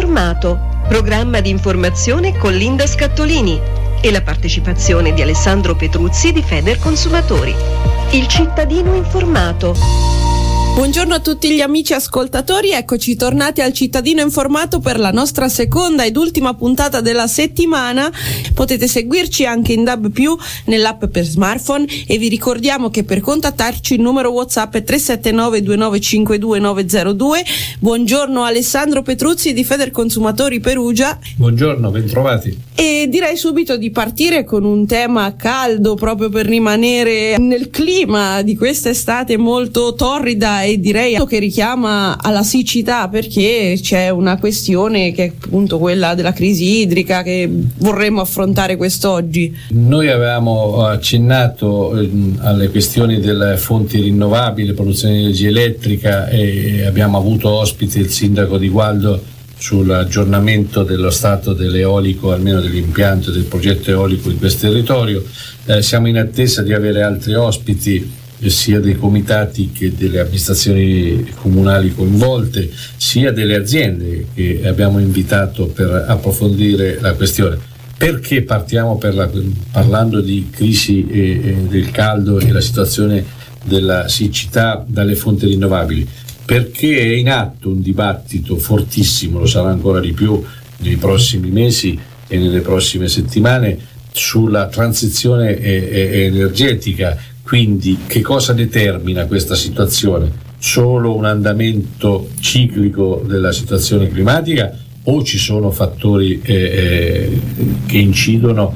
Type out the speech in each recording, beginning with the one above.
informato, programma di informazione con Linda Scattolini e la partecipazione di Alessandro Petruzzi di Federconsumatori. Il cittadino informato. Buongiorno a tutti gli amici ascoltatori, eccoci tornati al Cittadino Informato per la nostra seconda ed ultima puntata della settimana. Potete seguirci anche in DAB+, nell'app per smartphone, e vi ricordiamo che per contattarci il numero WhatsApp è 379 2952 902. Buongiorno Alessandro Petruzzi di Federconsumatori Perugia. Buongiorno, bentrovati. E direi subito di partire con un tema caldo, proprio per rimanere nel clima di quest'estate molto torrida e direi che richiama alla siccità, perché c'è una questione che è appunto quella della crisi idrica che vorremmo affrontare quest'oggi. Noi avevamo accennato alle questioni delle fonti rinnovabili, produzione di energia elettrica, e abbiamo avuto ospite il sindaco di Gualdo sull'aggiornamento dello stato dell'eolico, almeno dell'impianto del progetto eolico in questo territorio. Siamo in attesa di avere altri ospiti, sia dei comitati che delle amministrazioni comunali coinvolte, sia delle aziende che abbiamo invitato per approfondire la questione. Perché partiamo parlando di crisi del caldo e la situazione della siccità dalle fonti rinnovabili? Perché è in atto un dibattito fortissimo, lo sarà ancora di più nei prossimi mesi e nelle prossime settimane, sulla transizione energetica. Quindi che cosa determina questa situazione? Solo un andamento ciclico della situazione climatica, o ci sono fattori che incidono,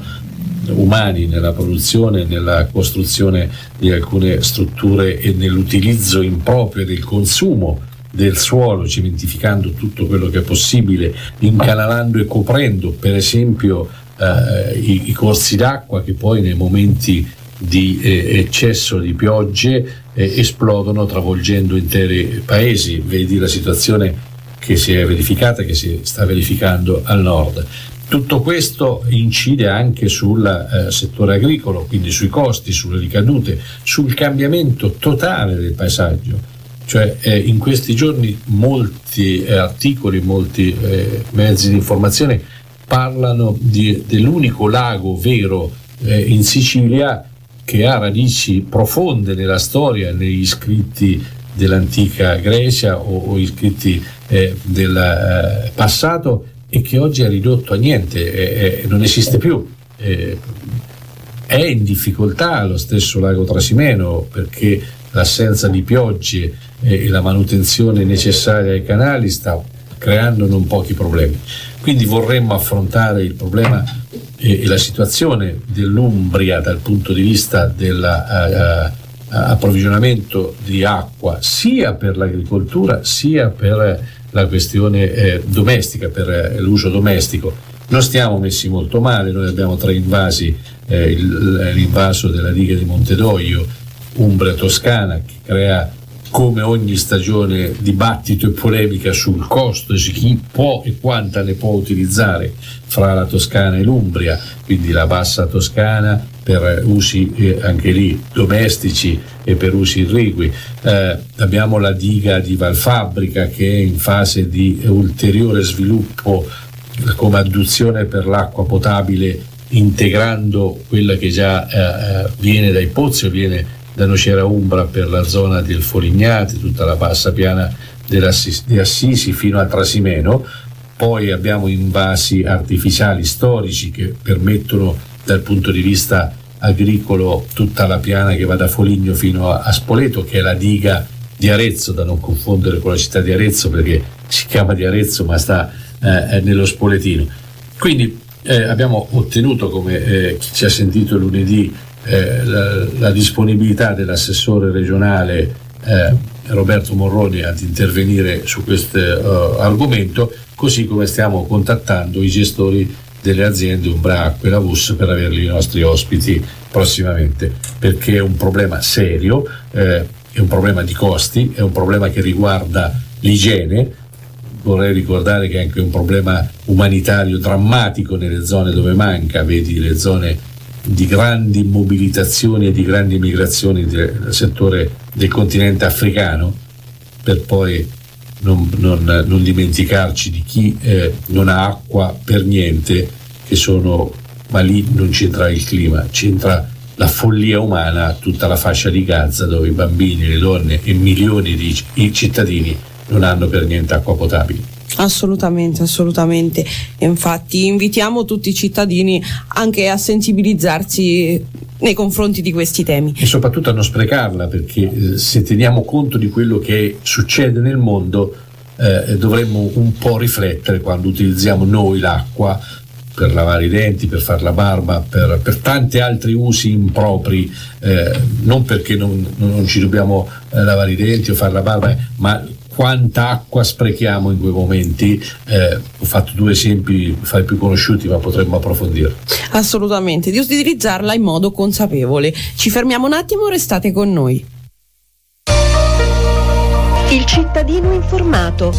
umani, nella produzione, nella costruzione di alcune strutture e nell'utilizzo improprio del consumo del suolo, cementificando tutto quello che è possibile, incanalando e coprendo per esempio i corsi d'acqua che poi nei momenti di eccesso di piogge esplodono travolgendo interi paesi. Vedi la situazione che si è verificata, che si sta verificando al nord. Tutto questo incide anche sul settore agricolo, quindi sui costi, sulle ricadute, sul cambiamento totale del paesaggio. Cioè in questi giorni molti articoli, molti mezzi di informazione parlano dell'unico lago vero in Sicilia che ha radici profonde nella storia, negli scritti dell'antica Grecia o scritti del passato, e che oggi è ridotto a niente, non esiste più. È in difficoltà lo stesso lago Trasimeno, perché l'assenza di piogge e la manutenzione necessaria ai canali sta creando non pochi problemi. Quindi vorremmo affrontare il problema e la situazione dell'Umbria dal punto di vista dell'approvvigionamento di acqua, sia per l'agricoltura sia per la questione domestica, per l'uso domestico. Non stiamo messi molto male, noi abbiamo 3 invasi, l'invaso della diga di Montedoglio, Umbria-Toscana, che crea come ogni stagione dibattito e polemica sul costo, su chi può e quanta ne può utilizzare fra la Toscana e l'Umbria, quindi la bassa Toscana per usi anche lì domestici e per usi irrigui. Abbiamo la diga di Valfabbrica che è in fase di ulteriore sviluppo come adduzione per l'acqua potabile, integrando quella che già viene dai pozzi o viene da Nocera Umbra per la zona del Folignate, tutta la bassa piana di Assisi fino a Trasimeno. Poi abbiamo invasi artificiali storici che permettono dal punto di vista agricolo tutta la piana che va da Foligno fino a Spoleto, che è la diga di Arezzo, da non confondere con la città di Arezzo perché si chiama di Arezzo ma sta nello Spoletino. Quindi abbiamo ottenuto, come chi ci ha sentito lunedì, la disponibilità dell'assessore regionale Roberto Morroni ad intervenire su questo argomento, così come stiamo contattando i gestori delle aziende Umbracque e la VUS per averli i nostri ospiti prossimamente, perché è un problema serio, è un problema di costi, è un problema che riguarda l'igiene. Vorrei ricordare che è anche un problema umanitario drammatico nelle zone dove manca, vedi le zone di grandi mobilitazioni e di grandi migrazioni del settore del continente africano, per poi non dimenticarci di chi non ha acqua per niente, ma lì non c'entra il clima, c'entra la follia umana, tutta la fascia di Gaza dove i bambini, le donne e milioni di cittadini non hanno per niente acqua potabile. Assolutamente. Infatti invitiamo tutti i cittadini anche a sensibilizzarsi nei confronti di questi temi. E soprattutto a non sprecarla, perché se teniamo conto di quello che succede nel mondo, dovremmo un po' riflettere quando utilizziamo noi l'acqua per lavare i denti, per fare la barba, per tanti altri usi impropri, non perché non ci dobbiamo lavare i denti o fare la barba, ma quanta acqua sprechiamo in quei momenti. Ho fatto 2 esempi fra i più conosciuti, ma potremmo approfondire. Assolutamente, di utilizzarla in modo consapevole. Ci fermiamo un attimo, restate con noi. Il cittadino informato.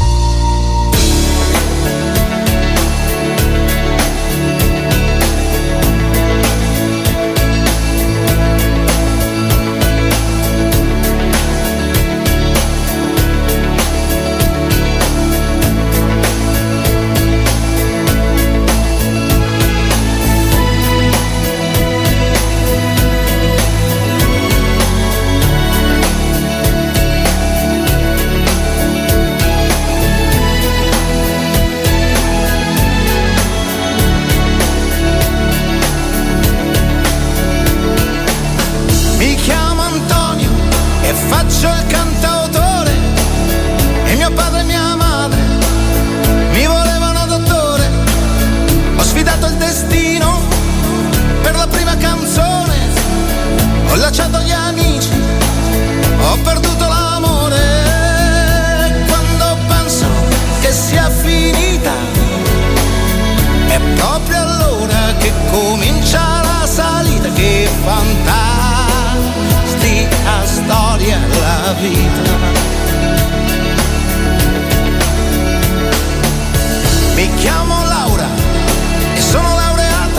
Mi chiamo Laura e sono laureata.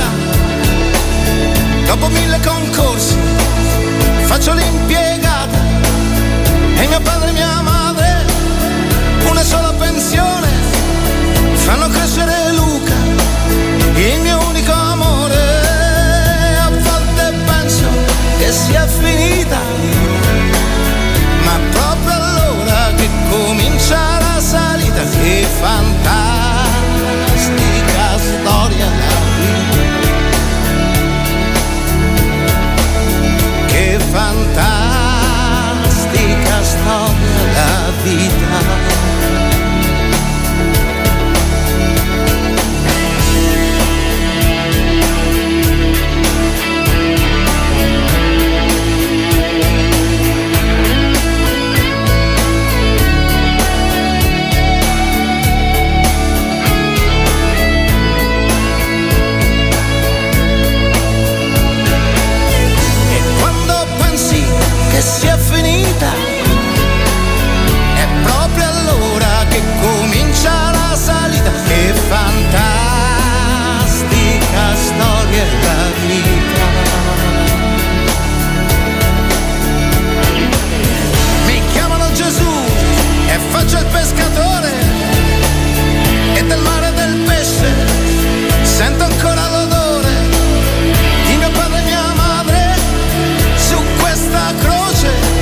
Dopo 1000 concorsi faccio l'impiegata. E mio padre e mia madre, una sola pensione, fanno crescere Luca, il mio unico amore. A volte penso che sia finita, ma proprio allora che comincia la salita. Che fantastica storia la vita, che fantastica storia la vita. Che sia finita, è proprio allora che comincia la salita. Che fantastica storia è la vita. Mi chiamano Gesù e faccio il pescatore, e del mare e del pesce sento ancora l'odore di mio padre e mia madre su questa croce.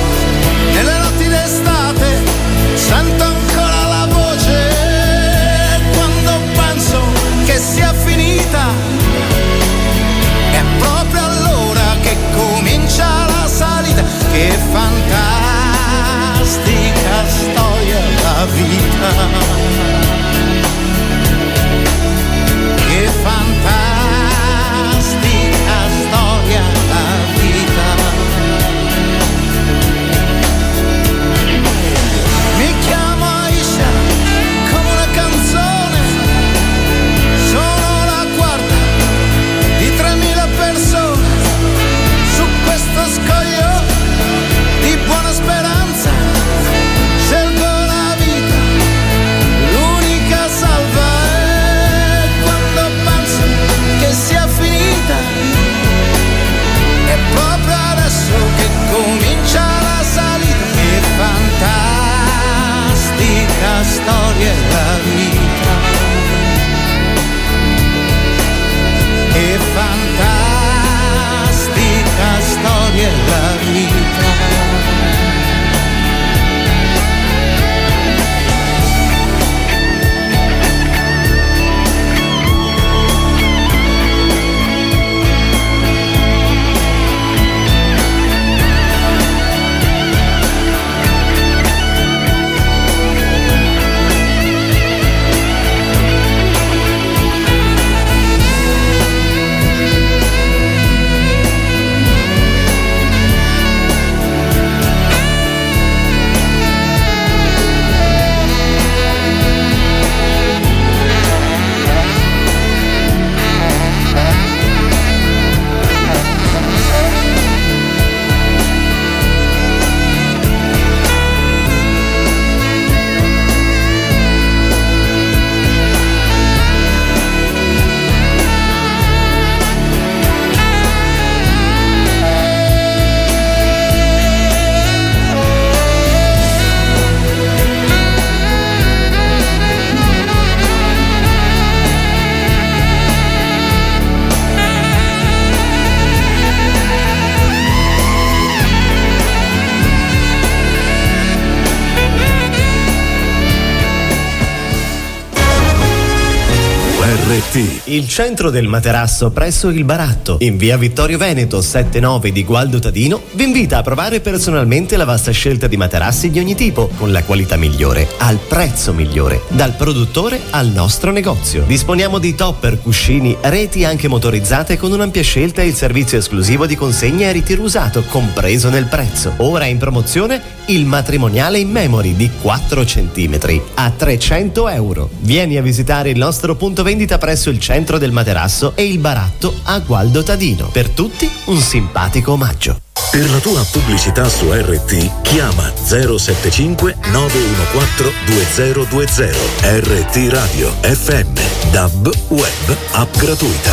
RT. Il centro del materasso presso il Baratto, in via Vittorio Veneto 79 di Gualdo Tadino, vi invita a provare personalmente la vasta scelta di materassi di ogni tipo, con la qualità migliore, al prezzo migliore, dal produttore al nostro negozio. Disponiamo di topper, cuscini, reti anche motorizzate con un'ampia scelta e il servizio esclusivo di consegna e ritiro usato, compreso nel prezzo. Ora in promozione il matrimoniale in memory di 4 cm a €300. Vieni a visitare il nostro punto vendita presso il centro del materasso e il Baratto a Gualdo Tadino. Per tutti un simpatico omaggio. Per la tua pubblicità su RT chiama 075 914 2020. RT Radio FM, DAB, web, app gratuita.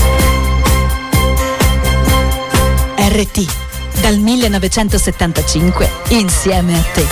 RT, dal 1975 insieme a te.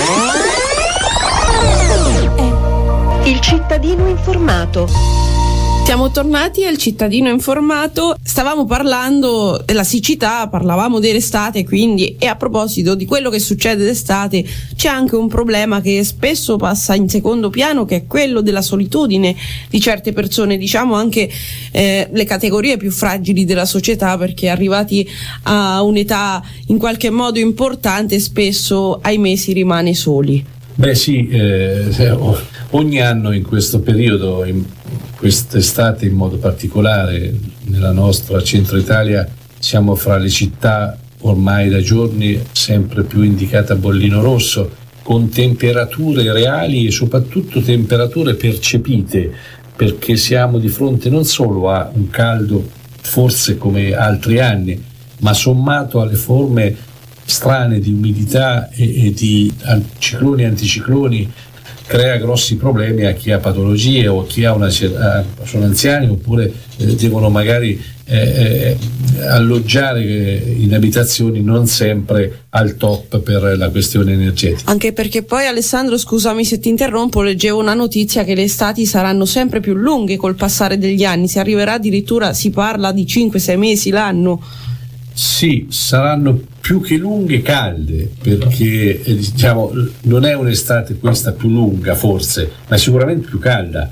Il cittadino informato. Siamo tornati al cittadino informato. Stavamo parlando della siccità, parlavamo dell'estate, quindi, e a proposito di quello che succede d'estate, c'è anche un problema che spesso passa in secondo piano, che è quello della solitudine di certe persone, diciamo anche le categorie più fragili della società, perché arrivati a un'età in qualche modo importante spesso, ahimè, si rimane soli. Beh sì, ogni anno in questo periodo, in quest'estate in modo particolare, nella nostra centro Italia siamo fra le città ormai da giorni sempre più indicate a bollino rosso, con temperature reali e soprattutto temperature percepite, perché siamo di fronte non solo a un caldo forse come altri anni, ma sommato alle forme strane di umidità e di cicloni e anticicloni, crea grossi problemi a chi ha patologie o a chi sono anziani oppure devono magari alloggiare in abitazioni non sempre al top per la questione energetica. Anche perché poi, Alessandro, scusami se ti interrompo, leggevo una notizia che le estati saranno sempre più lunghe col passare degli anni, si arriverà addirittura, si parla di 5-6 mesi l'anno. Sì, saranno più che lunghe, calde, perché diciamo non è un'estate questa più lunga forse, ma è sicuramente più calda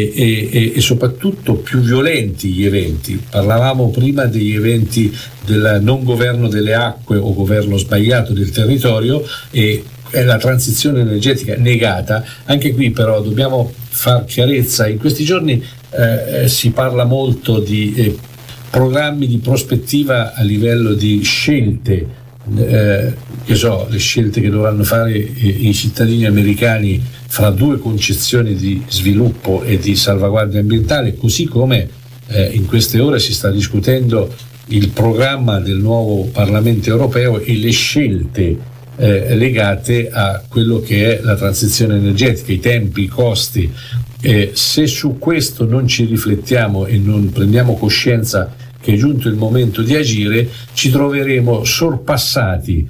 e soprattutto più violenti gli eventi. Parlavamo prima degli eventi del non governo delle acque o governo sbagliato del territorio e la transizione energetica negata. Anche qui però dobbiamo far chiarezza. In questi giorni si parla molto di programmi di prospettiva a livello di scelte, le scelte che dovranno fare i cittadini americani fra due concezioni di sviluppo e di salvaguardia ambientale, così come in queste ore si sta discutendo il programma del nuovo Parlamento europeo e le scelte legate a quello che è la transizione energetica, i tempi, i costi. Se su questo non ci riflettiamo e non prendiamo coscienza che è giunto il momento di agire, ci troveremo sorpassati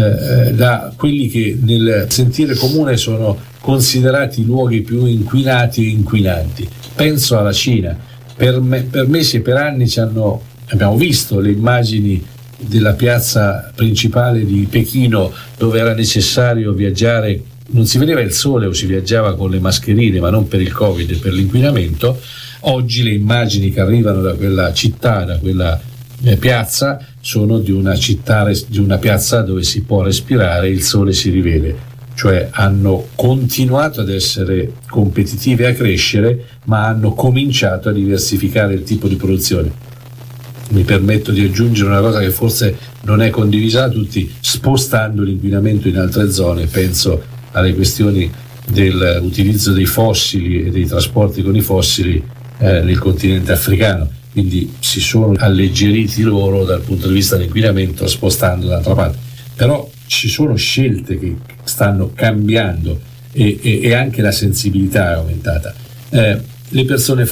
da quelli che nel sentire comune sono considerati i luoghi più inquinati e inquinanti. Penso alla Cina. Per mesi e per anni abbiamo visto le immagini della piazza principale di Pechino, dove era necessario viaggiare, non si vedeva il sole o si viaggiava con le mascherine, ma non per il Covid, per l'inquinamento. Oggi le immagini che arrivano da quella città, da quella piazza, sono di una piazza dove si può respirare, il sole si rivede. Cioè hanno continuato ad essere competitivi e a crescere, ma hanno cominciato a diversificare il tipo di produzione. Mi permetto di aggiungere una cosa che forse non è condivisa da tutti, spostando l'inquinamento in altre zone. Penso alle questioni dell'utilizzo dei fossili e dei trasporti con i fossili nel continente africano, quindi si sono alleggeriti loro dal punto di vista dell'inquinamento spostando dall'altra parte. Però ci sono scelte che stanno cambiando e anche la sensibilità è aumentata. Le persone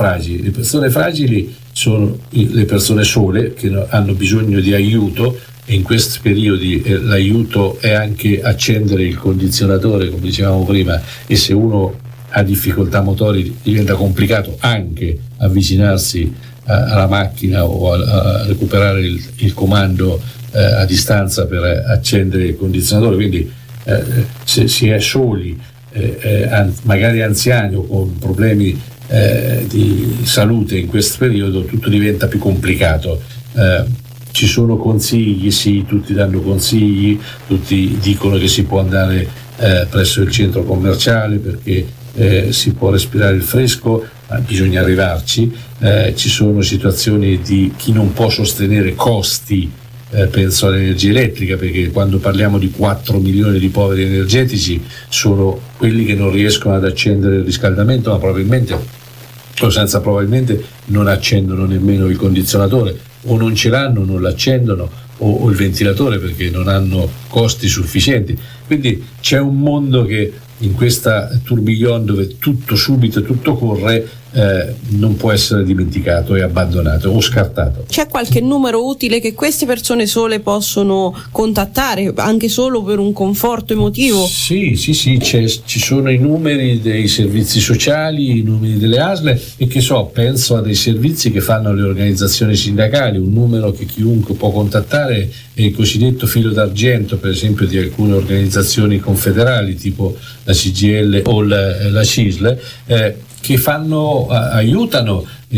fragili sono le persone sole che hanno bisogno di aiuto, e in questi periodi l'aiuto è anche accendere il condizionatore, come dicevamo prima, e se uno ha difficoltà motori diventa complicato anche avvicinarsi alla macchina o a recuperare il comando a distanza per accendere il condizionatore. Quindi se si è soli, magari anziani o con problemi di salute in questo periodo tutto diventa più complicato. Ci sono consigli, sì, tutti danno consigli, tutti dicono che si può andare presso il centro commerciale perché si può respirare il fresco, ma bisogna arrivarci. Ci sono situazioni di chi non può sostenere costi, penso all'energia elettrica, perché quando parliamo di 4 milioni di poveri energetici sono quelli che non riescono ad accendere il riscaldamento, ma probabilmente o senza probabilmente non accendono nemmeno il condizionatore, o non ce l'hanno, non l'accendono, o il ventilatore perché non hanno costi sufficienti. Quindi c'è un mondo che in questa tourbillon dove tutto subito e tutto corre non può essere dimenticato e abbandonato o scartato. C'è qualche numero utile che queste persone sole possono contattare anche solo per un conforto emotivo? Sì, ci sono i numeri dei servizi sociali, i numeri delle ASL e penso a dei servizi che fanno le organizzazioni sindacali. Un numero che chiunque può contattare è il cosiddetto filo d'argento, per esempio di alcune organizzazioni confederali tipo la CGIL o la CISL, che aiutano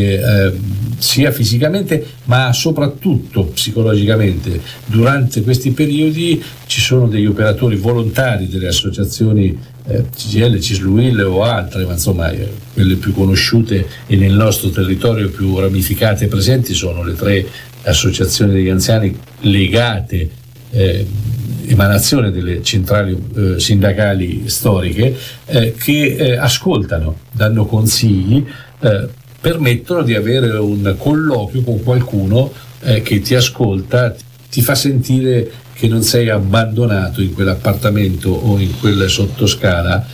sia fisicamente ma soprattutto psicologicamente. Durante questi periodi ci sono degli operatori volontari delle associazioni CGIL, CISL o altre, ma insomma quelle più conosciute e nel nostro territorio più ramificate e presenti sono le 3 associazioni degli anziani legate emanazione delle centrali sindacali storiche, che ascoltano, danno consigli, permettono di avere un colloquio con qualcuno che ti ascolta, ti fa sentire che non sei abbandonato in quell'appartamento o in quel sottoscala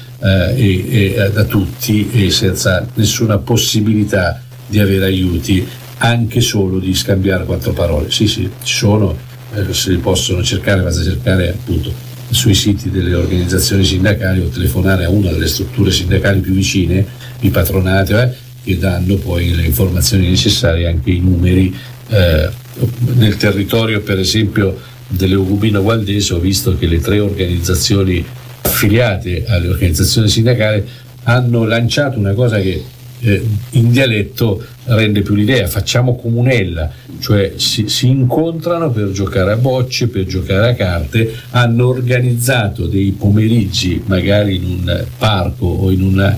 da tutti e senza nessuna possibilità di avere aiuti, anche solo di scambiare 4 parole. Sì, ci sono. Se li possono cercare, basta cercare appunto sui siti delle organizzazioni sindacali o telefonare a una delle strutture sindacali più vicine, i patronati, che danno poi le informazioni necessarie, anche i numeri. Nel territorio per esempio dell'Eugubino Valdese ho visto che le 3 organizzazioni affiliate alle organizzazioni sindacali hanno lanciato una cosa che in dialetto rende più l'idea: facciamo comunella, cioè si incontrano per giocare a bocce, per giocare a carte, hanno organizzato dei pomeriggi magari in un parco o in un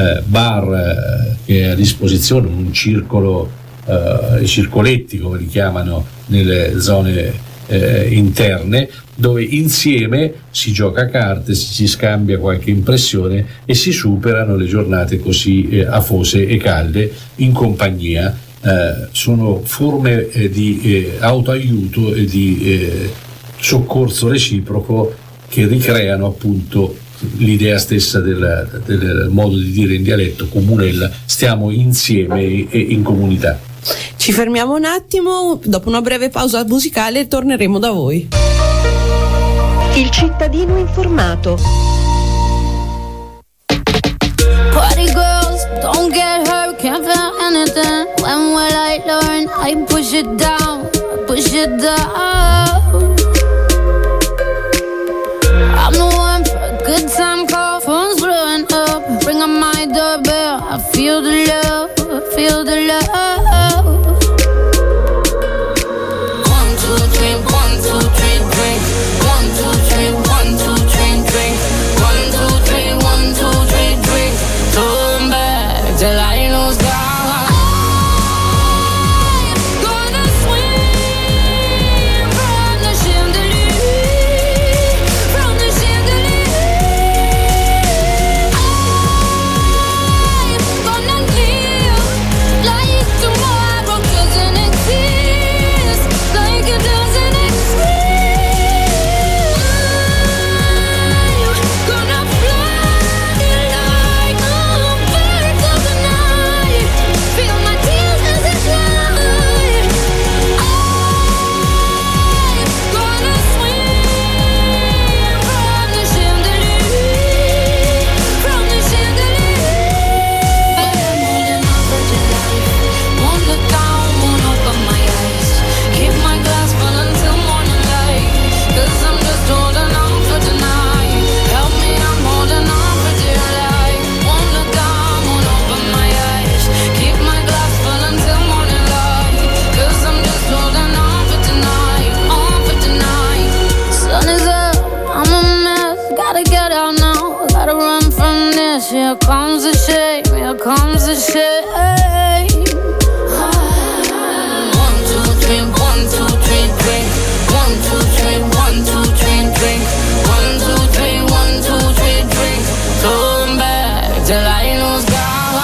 bar che è a disposizione, un circolo, i circoletti come li chiamano nelle zone interne, dove insieme si gioca a carte, si scambia qualche impressione e si superano le giornate così afose e calde in compagnia. Sono forme di autoaiuto e di soccorso reciproco che ricreano appunto l'idea stessa del modo di dire in dialetto comunella: stiamo insieme e in comunità. Ci fermiamo un attimo, dopo una breve pausa musicale torneremo da voi. Il cittadino informato. Party girls, don't get hurt, can't feel anything. When will I learn? I push it down, push it down. I'm the one for a good time call, phone's blowing up. Ring on my doorbell, I feel the love, I feel the love. 1, 2, 3, 1, 2, 3, drink. 1, 2, 3, 1, 2, 3, drink. 1, 2, 3, 1, 2, 3, drink. Turn back till I lose God. I'm gonna swim from here comes the shame, here comes the shame. 1, 2, 3, 1, 2, 3, drink. 1, 2, 3, 1, 2, 3, drink. 1, 2, 3, 1, 2, 3, drink. Turn back till I lose God.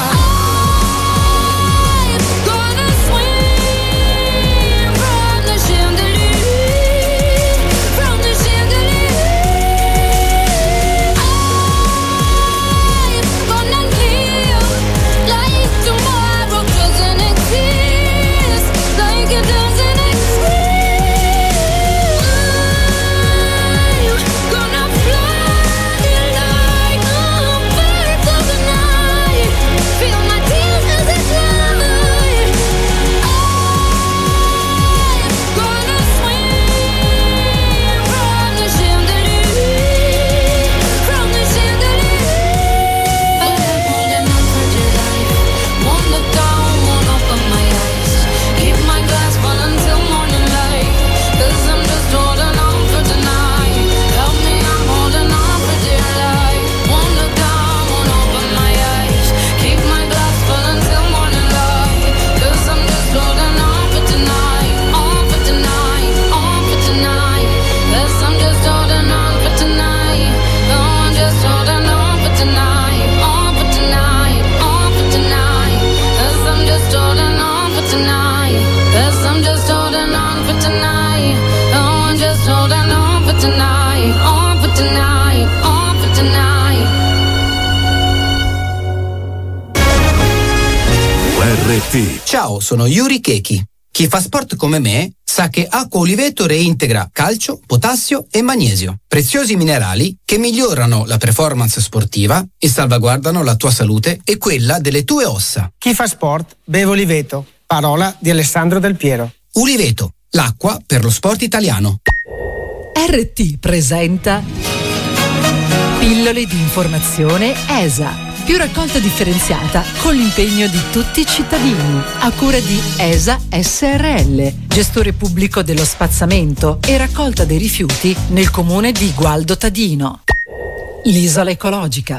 Ciao, sono Yuri Keki. Chi fa sport come me sa che acqua Oliveto reintegra calcio, potassio e magnesio, preziosi minerali che migliorano la performance sportiva e salvaguardano la tua salute e quella delle tue ossa. Chi fa sport beve Oliveto, parola di Alessandro Del Piero. Oliveto, l'acqua per lo sport italiano. RT presenta Pillole di informazione ESA. Più raccolta differenziata con l'impegno di tutti i cittadini, a cura di ESA SRL, gestore pubblico dello spazzamento e raccolta dei rifiuti nel comune di Gualdo Tadino. L'isola ecologica.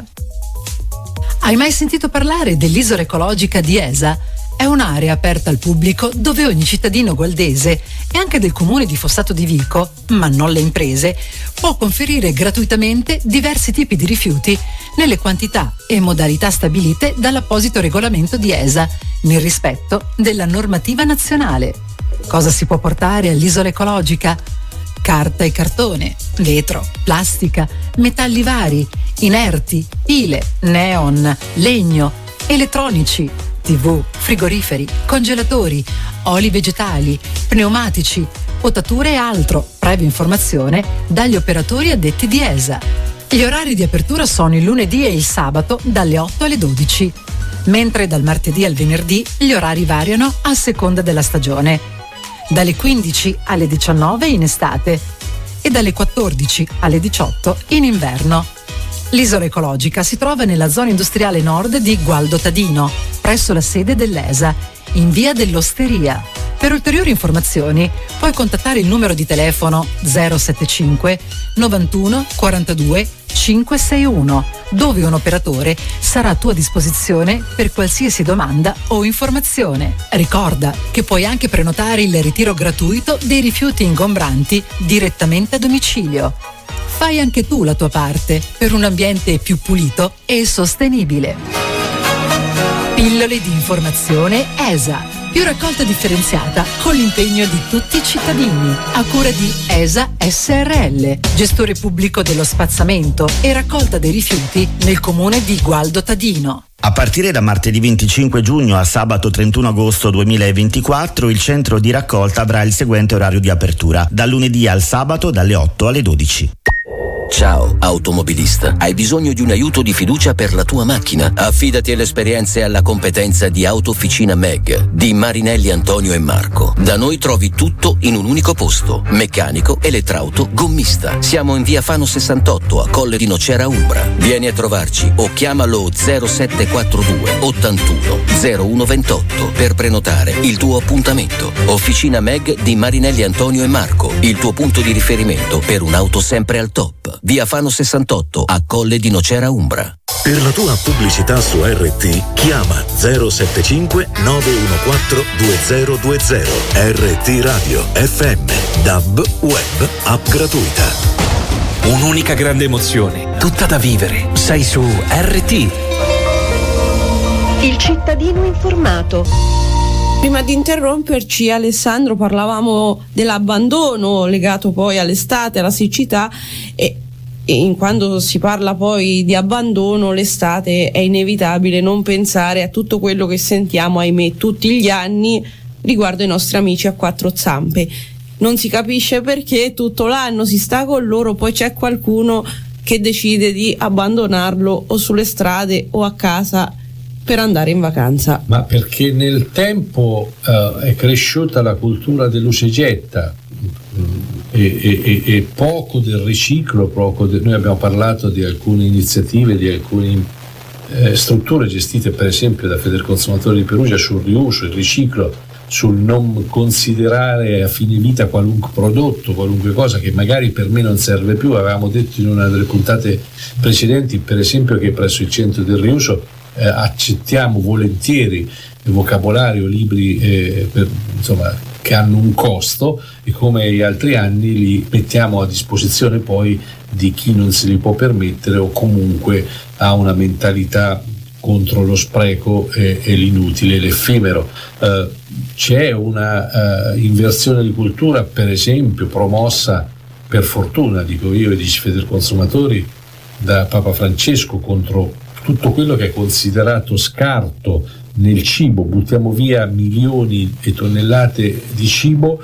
Hai mai sentito parlare dell'isola ecologica di ESA? È un'area aperta al pubblico dove ogni cittadino gualdese e anche del comune di Fossato di Vico, ma non le imprese, può conferire gratuitamente diversi tipi di rifiuti nelle quantità e modalità stabilite dall'apposito regolamento di ESA, nel rispetto della normativa nazionale. Cosa si può portare all'isola ecologica? Carta e cartone, vetro, plastica, metalli vari, inerti, pile, neon, legno, elettronici, TV, frigoriferi, congelatori, oli vegetali, pneumatici, potature e altro, previa informazione dagli operatori addetti di ESA. Gli orari di apertura sono il lunedì e il sabato dalle 8 alle 12, mentre dal martedì al venerdì gli orari variano a seconda della stagione, dalle 15 alle 19 in estate e dalle 14 alle 18 in inverno. L'isola ecologica si trova nella zona industriale nord di Gualdo Tadino, presso la sede dell'ESA, in via dell'Osteria. Per ulteriori informazioni puoi contattare il numero di telefono 075 91 42 561, dove un operatore sarà a tua disposizione per qualsiasi domanda o informazione. Ricorda che puoi anche prenotare il ritiro gratuito dei rifiuti ingombranti direttamente a domicilio. Fai anche tu la tua parte per un ambiente più pulito e sostenibile. Pillole di informazione ESA. Più raccolta differenziata con l'impegno di tutti i cittadini, a cura di ESA SRL, gestore pubblico dello spazzamento e raccolta dei rifiuti nel comune di Gualdo Tadino. A partire da martedì 25 giugno a sabato 31 agosto 2024 il centro di raccolta avrà il seguente orario di apertura, dal lunedì al sabato dalle 8 alle 12. Ciao automobilista, hai bisogno di un aiuto di fiducia per la tua macchina? Affidati all'esperienza e alla competenza di Autofficina Meg di Marinelli Antonio e Marco. Da noi trovi tutto in un unico posto: meccanico, elettrauto, gommista. Siamo in via Fano 68 a Colle di Nocera Umbra. Vieni a trovarci o chiamalo 0742 81 0128 per prenotare il tuo appuntamento. Officina Meg di Marinelli Antonio e Marco, il tuo punto di riferimento per un'auto sempre al top. DAB, via Fano 68, a Colle di Nocera Umbra. Per la tua pubblicità su RT chiama 075 914 2020. RT Radio, FM, DAB, web, app gratuita. Un'unica grande emozione, tutta da vivere. Sei su RT. Il cittadino informato. Prima di interromperci, Alessandro, parlavamo dell'abbandono legato poi all'estate, alla siccità, e quando si parla poi di abbandono l'estate è inevitabile non pensare a tutto quello che sentiamo, ahimè, tutti gli anni riguardo ai nostri amici a quattro zampe. Non si capisce perché tutto l'anno si sta con loro, poi c'è qualcuno che decide di abbandonarlo o sulle strade o a casa per andare in vacanza. Ma perché nel tempo è cresciuta la cultura dell'usa e getta e poco del riciclo, noi abbiamo parlato di alcune iniziative, di alcune strutture gestite per esempio da Federconsumatori di Perugia sul riuso, il riciclo, sul non considerare a fine vita qualunque prodotto, qualunque cosa che magari per me non serve più. Avevamo detto in una delle puntate precedenti per esempio che presso il centro del riuso accettiamo volentieri vocabolario, libri che hanno un costo, e come gli altri anni li mettiamo a disposizione poi di chi non se li può permettere o comunque ha una mentalità contro lo spreco e l'inutile, l'effimero. C'è una inversione di cultura, per esempio promossa per fortuna, dico io e dice Federconsumatori, da Papa Francesco contro tutto quello che è considerato scarto nel cibo. Buttiamo via milioni e tonnellate di cibo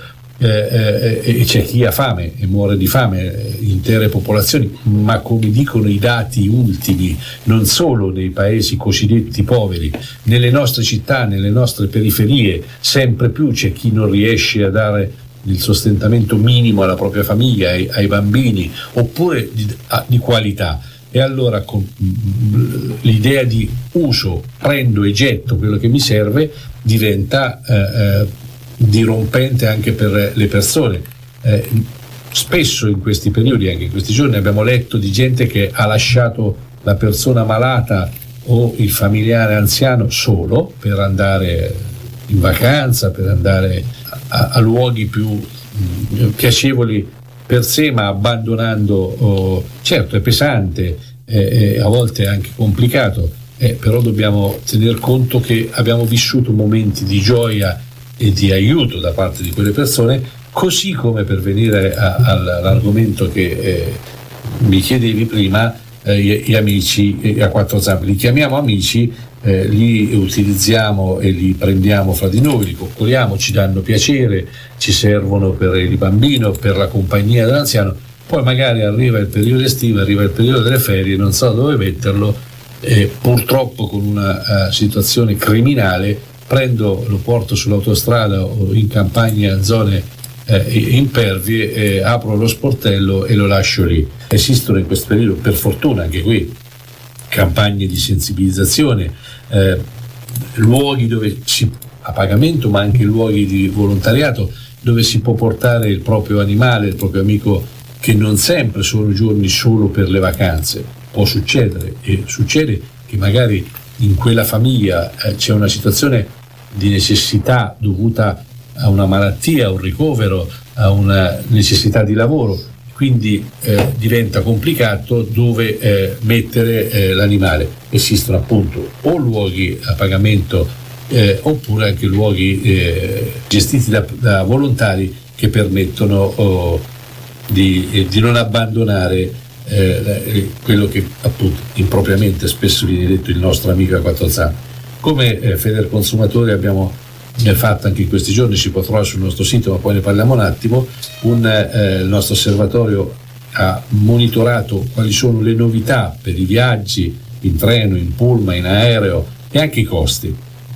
e c'è chi ha fame e muore di fame, intere popolazioni, ma come dicono i dati ultimi, non solo nei paesi cosiddetti poveri, nelle nostre città, nelle nostre periferie, sempre più c'è chi non riesce a dare il sostentamento minimo alla propria famiglia, ai bambini, oppure di qualità. E allora con l'idea di uso, prendo e getto quello che mi serve, diventa dirompente anche per le persone. Spesso in questi periodi, anche in questi giorni, abbiamo letto di gente che ha lasciato la persona malata o il familiare anziano solo per andare in vacanza, per andare a luoghi più piacevoli per sé, ma abbandonando, certo è pesante, a volte è anche complicato, però dobbiamo tener conto che abbiamo vissuto momenti di gioia e di aiuto da parte di quelle persone, così come, per venire all'argomento che mi chiedevi prima, gli amici a quattro zampe. Li chiamiamo amici, li utilizziamo e li prendiamo fra di noi, li coccoliamo, ci danno piacere, ci servono per il bambino, per la compagnia dell'anziano. Poi magari arriva il periodo estivo, arriva il periodo delle ferie, non so dove metterlo, purtroppo con una situazione criminale lo porto sull'autostrada o in campagna, zone impervie, apro lo sportello e lo lascio lì. Esistono in questo periodo, per fortuna anche qui, campagne di sensibilizzazione, luoghi dove a pagamento, ma anche luoghi di volontariato dove si può portare il proprio animale, il proprio amico, che non sempre sono giorni solo per le vacanze. Può succedere, e succede che magari in quella famiglia c'è una situazione di necessità dovuta a una malattia, a un ricovero, a una necessità di lavoro, quindi diventa complicato dove mettere l'animale. Esistono appunto o luoghi a pagamento oppure anche luoghi gestiti da volontari che permettono di non abbandonare quello che appunto impropriamente spesso viene detto il nostro amico a quattro zampe. Come Federconsumatori abbiamo fatto anche in questi giorni, si può trovare sul nostro sito, ma poi ne parliamo un attimo, il nostro osservatorio ha monitorato quali sono le novità per i viaggi in treno, in pullman, in aereo, e anche i costi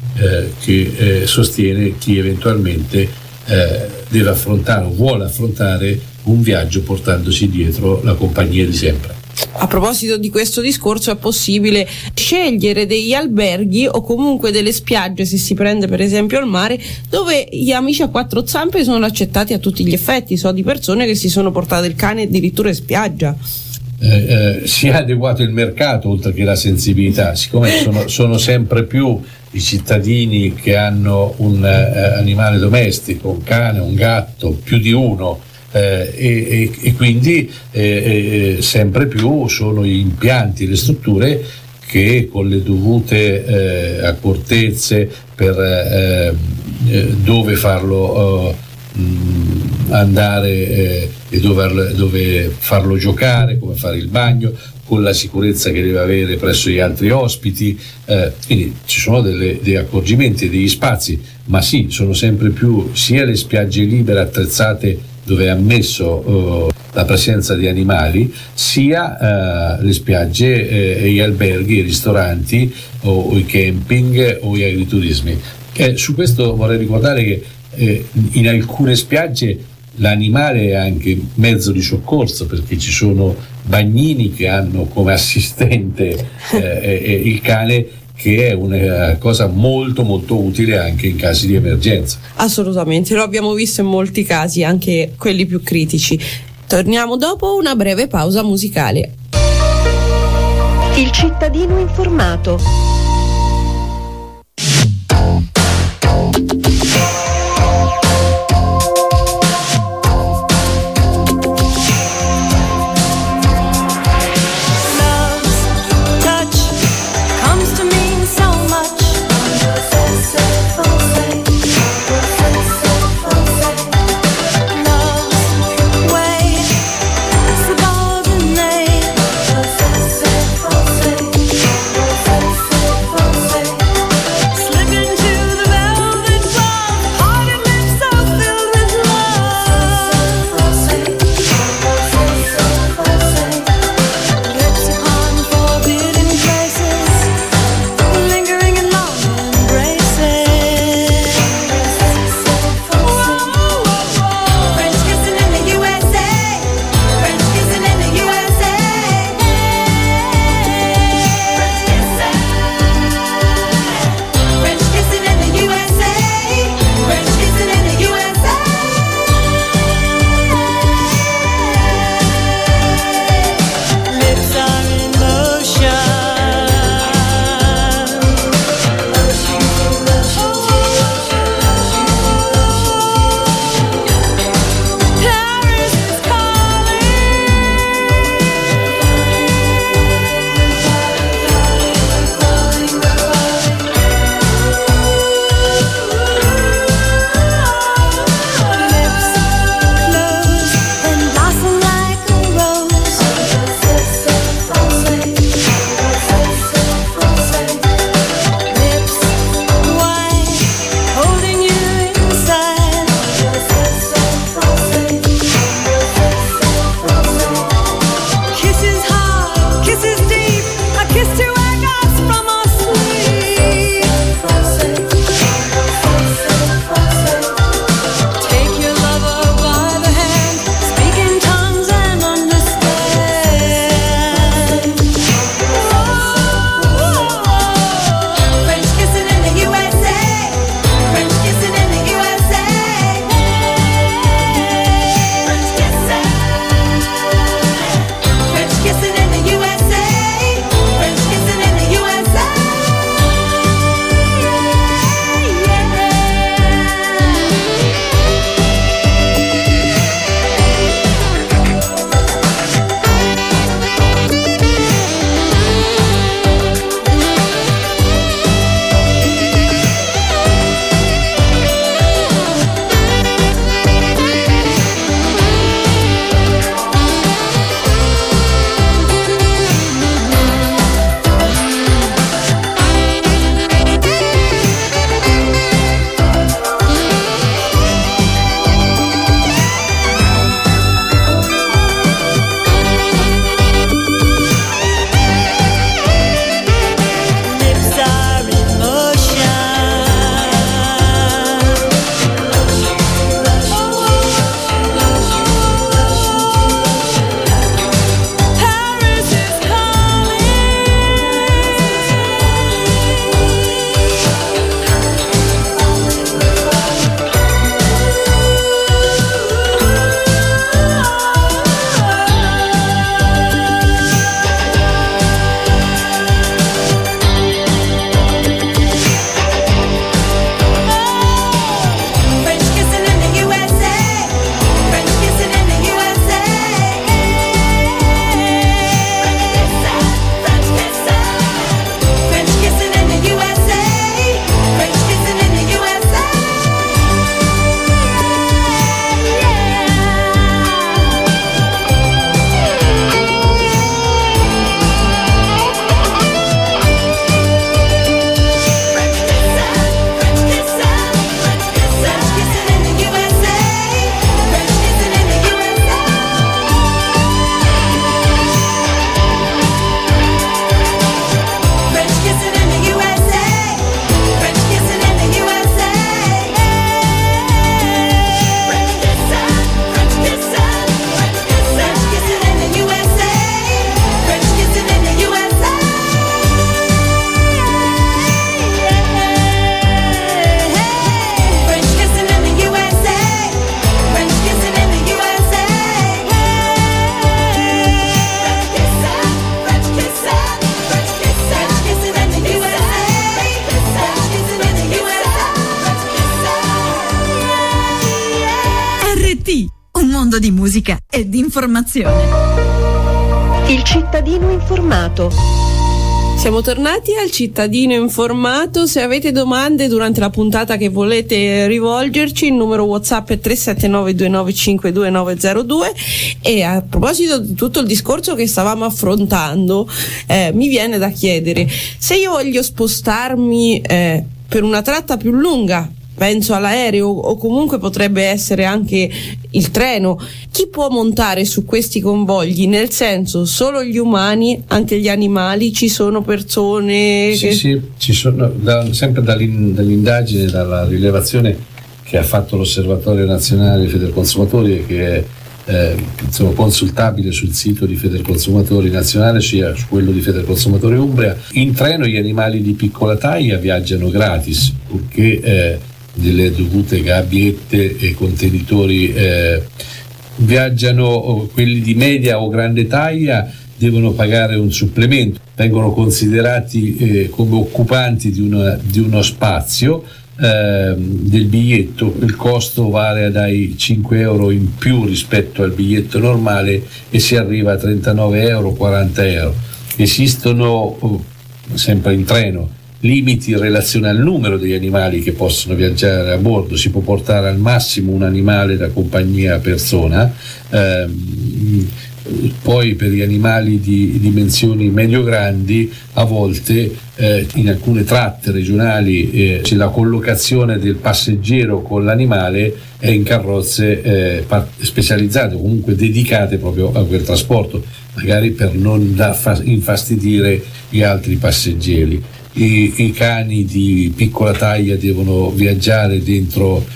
che sostiene chi eventualmente deve affrontare o vuole affrontare un viaggio portandosi dietro la compagnia di sempre. A proposito di questo discorso, è possibile scegliere degli alberghi o comunque delle spiagge, se si prende per esempio il mare, dove gli amici a quattro zampe sono accettati a tutti gli effetti. So di persone che si sono portate il cane addirittura in spiaggia. sia adeguato il mercato oltre che la sensibilità, siccome sono sempre più i cittadini che hanno un animale domestico, un cane, un gatto, più di uno, e quindi sempre più sono gli impianti, le strutture che con le dovute accortezze per dove farlo andare e dove farlo giocare, come fare il bagno, con la sicurezza che deve avere presso gli altri ospiti, quindi ci sono degli accorgimenti e degli spazi, ma sì, sono sempre più sia le spiagge libere attrezzate dove è ammesso la presenza di animali, sia le spiagge e gli alberghi, i ristoranti o i camping o gli agriturismi. Su questo vorrei ricordare che in alcune spiagge l'animale è anche mezzo di soccorso, perché ci sono bagnini che hanno come assistente il cane, che è una cosa molto molto utile anche in casi di emergenza. Assolutamente, lo abbiamo visto in molti casi, anche quelli più critici. Torniamo dopo una breve pausa musicale. Il cittadino informato. Say mondo di musica e di informazione. Il cittadino informato. Siamo tornati al cittadino informato. Se avete domande durante la puntata che volete rivolgerci, il numero WhatsApp è 379-2952-902. E a proposito di tutto il discorso che stavamo affrontando, mi viene da chiedere: se io voglio spostarmi per una tratta più lunga, penso all'aereo o comunque potrebbe essere anche il treno, chi può montare su questi convogli? Nel senso, solo gli umani, anche gli animali? Ci sono persone che... Sì, ci sono, sempre dall'indagine, dalla rilevazione che ha fatto l'Osservatorio Nazionale di Federconsumatori e che è consultabile sul sito di Federconsumatori Nazionale, sia su quello di Federconsumatori Umbria. In treno gli animali di piccola taglia viaggiano gratis, purché delle dovute gabbiette e contenitori viaggiano. Quelli di media o grande taglia devono pagare un supplemento, vengono considerati come occupanti di uno spazio del biglietto. Il costo varia dai 5 euro in più rispetto al biglietto normale e si arriva a 39 euro, 40 euro. Esistono sempre in treno limiti in relazione al numero degli animali che possono viaggiare a bordo. Si può portare al massimo un animale da compagnia a persona. Poi per gli animali di dimensioni medio-grandi, a volte in alcune tratte regionali c'è la collocazione del passeggero con l'animale in carrozze specializzate, comunque dedicate proprio a quel trasporto, magari per non infastidire gli altri passeggeri. I cani di piccola taglia devono viaggiare dentro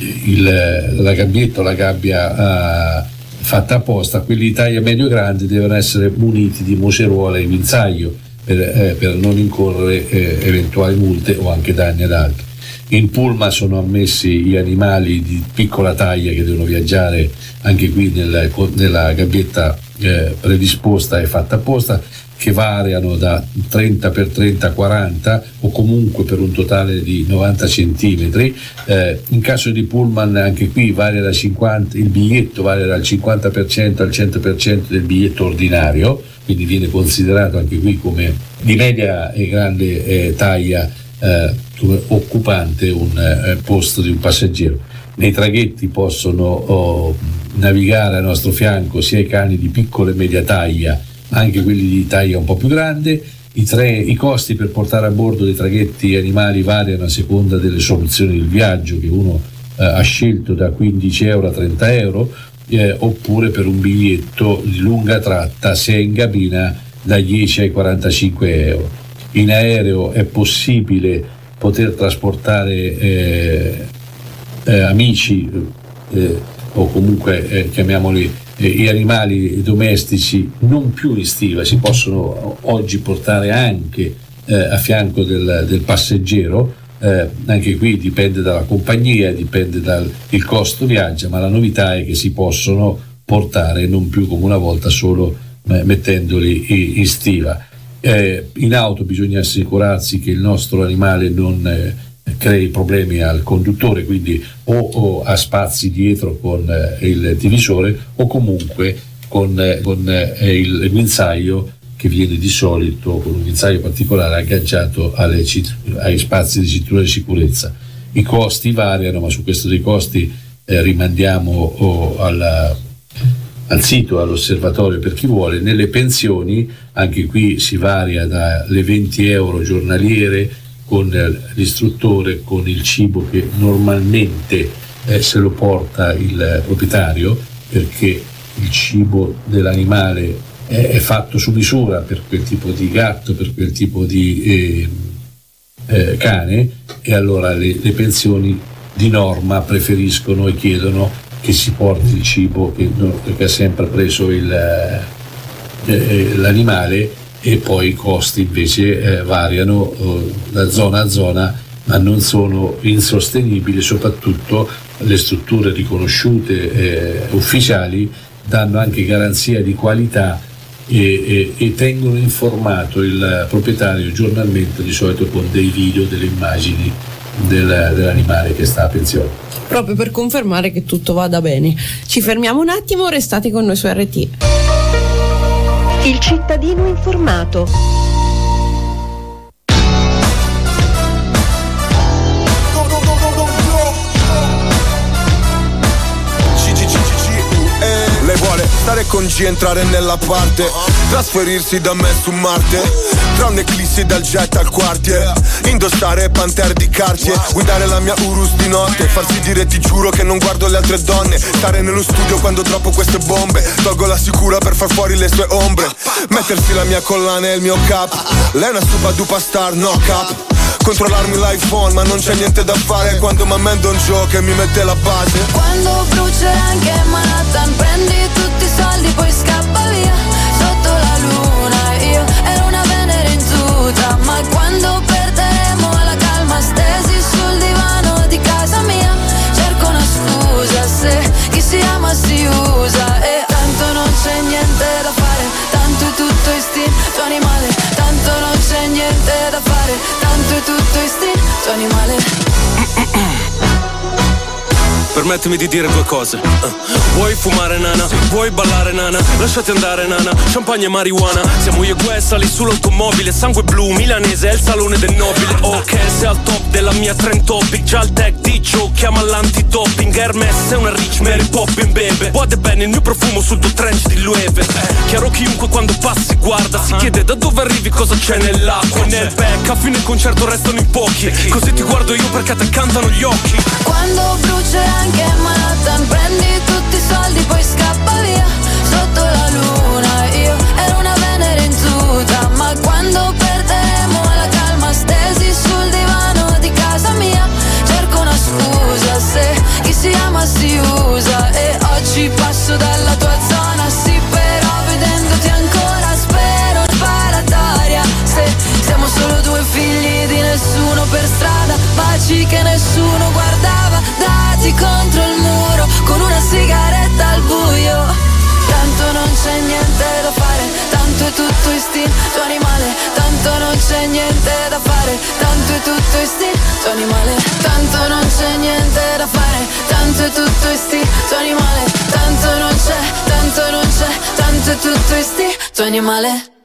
la gabbietta o la gabbia fatta apposta. Quelli di taglia medio-grande devono essere muniti di museruola e guinzaglio per non incorrere eventuali multe o anche danni ad altri. In pullman sono ammessi gli animali di piccola taglia che devono viaggiare anche qui nella gabbietta predisposta e fatta apposta, che variano da 30 x 30 40 o comunque per un totale di 90 centimetri. In caso di pullman anche qui varia da 50, il biglietto varia dal 50% al 100% del biglietto ordinario, quindi viene considerato anche qui come di media e grande taglia come occupante un posto di un passeggero. Nei traghetti possono navigare a nostro fianco sia i cani di piccola e media taglia, anche quelli di taglia un po' più grande. I costi per portare a bordo dei traghetti animali variano a seconda delle soluzioni del viaggio che uno ha scelto, da 15 euro a 30 euro, oppure per un biglietto di lunga tratta, se è in cabina, da 10 ai 45 euro. In aereo è possibile poter trasportare amici o comunque chiamiamoli gli animali domestici non più in stiva. Si possono oggi portare anche a fianco del passeggero, anche qui dipende dalla compagnia, dipende dal costo viaggio, ma la novità è che si possono portare non più come una volta solo mettendoli in stiva. In auto bisogna assicurarsi che il nostro animale non crei problemi al conduttore, quindi o ha spazi dietro con il divisore o comunque con il guinzaglio, che viene di solito con un guinzaglio particolare agganciato ai spazi di cintura di sicurezza. I costi variano, ma su questo dei costi rimandiamo al sito, all'osservatorio per chi vuole. Nelle pensioni anche qui si varia dalle 20 euro giornaliere con l'istruttore, con il cibo che normalmente se lo porta il proprietario, perché il cibo dell'animale è fatto su misura per quel tipo di gatto, per quel tipo di cane, e allora le pensioni di norma preferiscono e chiedono che si porti il cibo che ha sempre preso l'animale, e poi i costi invece variano da zona a zona, ma non sono insostenibili. Soprattutto le strutture riconosciute ufficiali danno anche garanzia di qualità e tengono informato il proprietario giornalmente, di solito con dei video, delle immagini dell'animale che sta a pensione. Proprio per confermare che tutto vada bene. Ci fermiamo un attimo, restate con noi su RT. Il cittadino informato. Lei vuole stare con G, entrare nella parte, trasferirsi da me su Marte, tra un'eclissi dal jet al quartier, indossare Panther di Cartier, guidare la mia Urus di notte, farsi dire ti giuro che non guardo le altre donne, stare nello studio quando droppo queste bombe, tolgo la sicura per far fuori le sue ombre, mettersi la mia collana e il mio cap, lei è una super dupa star, no cap, controllarmi l'iPhone ma non c'è niente da fare quando m'ammendo un gioco che mi mette la base. Quando brucia anche Manhattan, prendi tutti i soldi poi scappa via sotto la luna. Io ero una Venere in tuta, ma quando perderemo la calma stesi sul divano di casa mia, cerco una scusa, se chi si ama si usa e tanto non c'è niente da fare, tanto è tutto istinto animale, tanto non c'è niente da fare, tanto è tutto istinto animale. Permettimi di dire due cose. Vuoi fumare nana? Vuoi ballare nana? Lasciati andare nana, champagne e marijuana. Siamo io e Guessa lì sull'automobile, sangue blu, milanese è il salone del nobile. Ok, sei al top della mia trend topic, già il tech dicio, chiama l'antidoping. Hermes è una rich Mary Poppin baby. Guarda bene il mio profumo sul tuo trench di Loewe. Chiaro chiunque quando passi guarda, si chiede da dove arrivi, cosa c'è nell'acqua. Nel back, a fine concerto restano in pochi, così ti guardo io perché te cantano gli occhi. Quando brucia anche Manhattan, prendi tutti i soldi poi scappa via sotto la luna. Io ero una Venere in tuta, ma quando perderemo la calma stesi sul divano di casa mia, cerco una scusa, se chi si ama si usa e oggi passo dalla tua zona, sì però vedendoti ancora spero sparatoria, se siamo solo due figli di nessuno per strada, baci che nessuno guardava, dati contro il muro con una sigaretta al buio. Tanto non c'è niente da fare, tanto è tutto istinto animale, tanto non c'è niente da fare, tanto è tutto istinto animale, tanto non c'è niente da fare, tanto è tutto istinto animale, tanto non c'è, tanto non c'è, tanto è tutto istinto animale.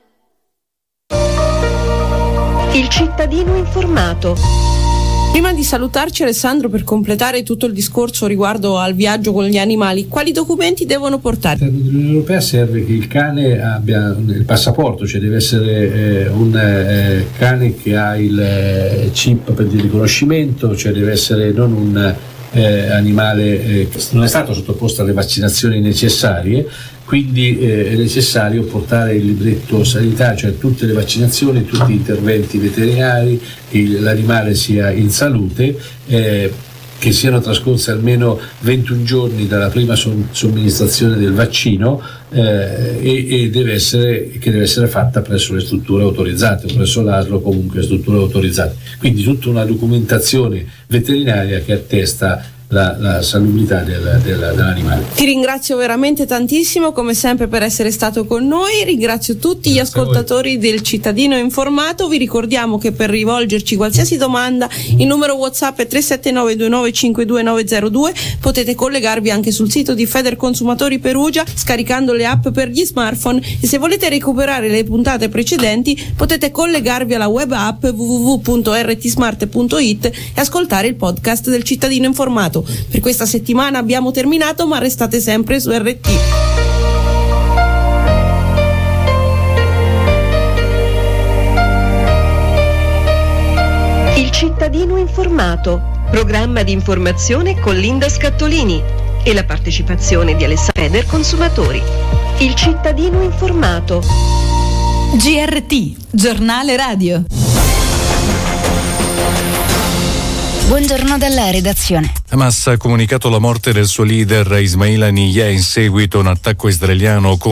Il cittadino informato. Prima di salutarci, Alessandro, per completare tutto il discorso riguardo al viaggio con gli animali, quali documenti devono portare? L'Unione Europea serve che il cane abbia il passaporto, cioè deve essere un cane che ha il chip per il riconoscimento, cioè deve essere non un animale che non è stato sottoposto alle vaccinazioni necessarie, quindi è necessario portare il libretto sanitario, cioè tutte le vaccinazioni, tutti gli interventi veterinari, che l'animale sia in salute, che siano trascorsi almeno 21 giorni dalla prima somministrazione del vaccino e deve essere fatta presso le strutture autorizzate, presso l'ASL o comunque strutture autorizzate. Quindi tutta una documentazione veterinaria che attesta la salubrità dell'animale. Ti ringrazio veramente tantissimo come sempre per essere stato con noi, ringrazio tutti gli ascoltatori del Cittadino Informato, vi ricordiamo che per rivolgerci qualsiasi domanda il numero WhatsApp è 379295292, potete collegarvi anche sul sito di Federconsumatori Perugia scaricando le app per gli smartphone e se volete recuperare le puntate precedenti potete collegarvi alla web app www.rtsmart.it e ascoltare il podcast del Cittadino Informato. Per questa settimana abbiamo terminato, ma restate sempre su RT. Il cittadino informato, programma di informazione con Linda Scattolini e la partecipazione di Alessandro Federconsumatori. Il cittadino informato. GRT, giornale radio. Buongiorno dalla redazione. Hamas ha comunicato la morte del suo leader Ismail Haniyeh in seguito a un attacco israeliano